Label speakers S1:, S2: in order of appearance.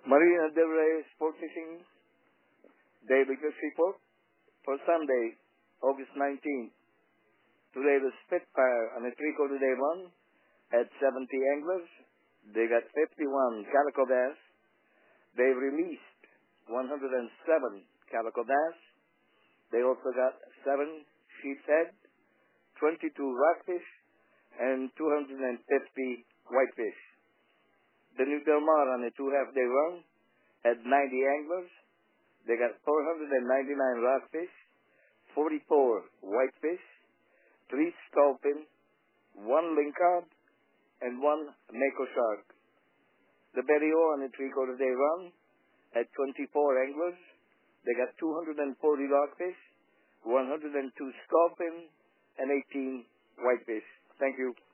S1: Marina Del Rey Sport Fishing Daily Fish Report for Sunday, August 19th. Today the Spitfire on a 3/4 day run had 70 anglers. They got 51 calico bass. They released 107 calico bass. They also got 7 sheep's head, 22 rockfish, and 250 whitefish. The New Del Mar on a 2.5 day run had 90 anglers. They got 499 rockfish, 44 whitefish, 3 sculpin, 1 lingcod, and 1 mako shark. The Berrio on a 3/4 day run had 24 anglers. They got 240 rockfish, 102 sculpin, and 18 whitefish. Thank you.